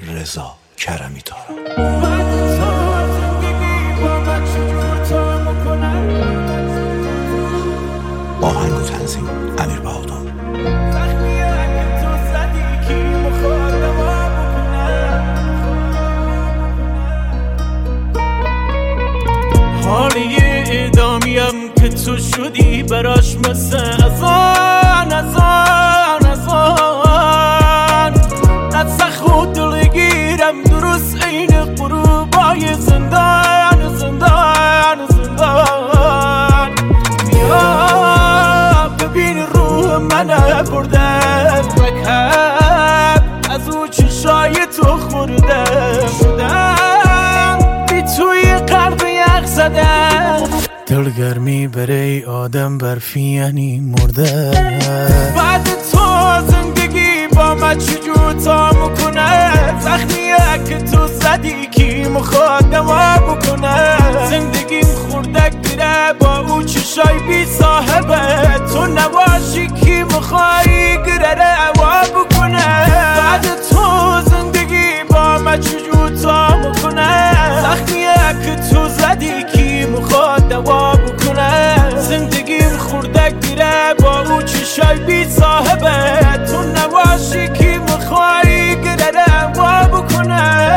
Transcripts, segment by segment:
رضا کرمی تارا. آهنگ و تنظیم امیر بهادر. حالی ادامیم که تو شدی براش مثل ازان از خود دلگیرم درست این غروبای زندان بیا ببین روح من برده رکب از او چشای تو خورده شدم بی توی قلب یخ زدم دلگرمی برای آدم برفی یعنی مرده بعد تو زندگی با من چجور تا میکنه زخمیه که تو زدی کی میخواد دوا بکنه زندگیم خوردک دیره با او چشای بی صاحبه تو نباشی کی میخوایی گره وا بکنه بعد تو زندگی با من چجور تا میکنه زخمیه که تو زدی کی میخواد دوا بکنه زندگیم خوردک دیره با او چشای بی صاحبه تو نباشی کی میخوایی گره وا بکنه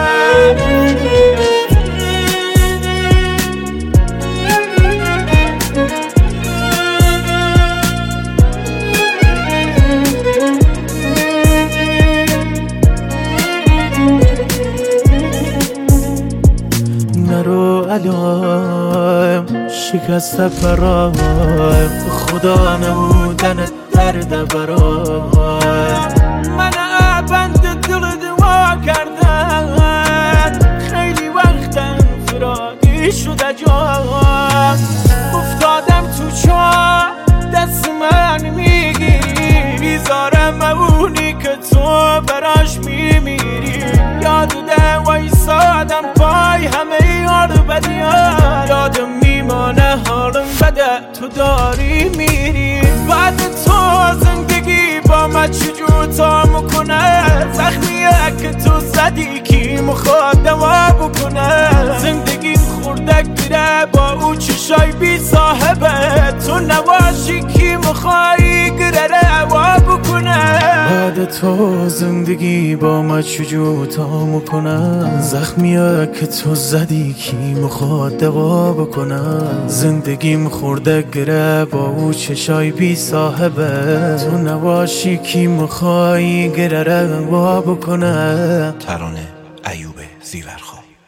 نرو علام شکست پرایم خدا نبودن درد برایم من بند دل دوا کردن خیلی وقتم فرادی شده جام افتادم تو چاه دست من میگیری بیزارم اونی که تو براش میمیری یادده وایسادم پای همه یار بدیان یادم میمانه حالم بده تو داری میری بعد تو زندگی با من چجور تا میکنه زخمیه که تو زدی کی میخواد دوا بکنه زندگیم خوردک دیره با او چشای بی صاحبه تو نباشی کی میخوایی گره وا بکنه بعد تو زندگی با من چجور تا میکنه زخمیه که تو زدی کی میخواد دوا بکنه زندگیم خورده گره با او چشای بی صاحبه تو نباشی کی میخوایی گره وا بکنه. ترانه ایوب زیورخواه.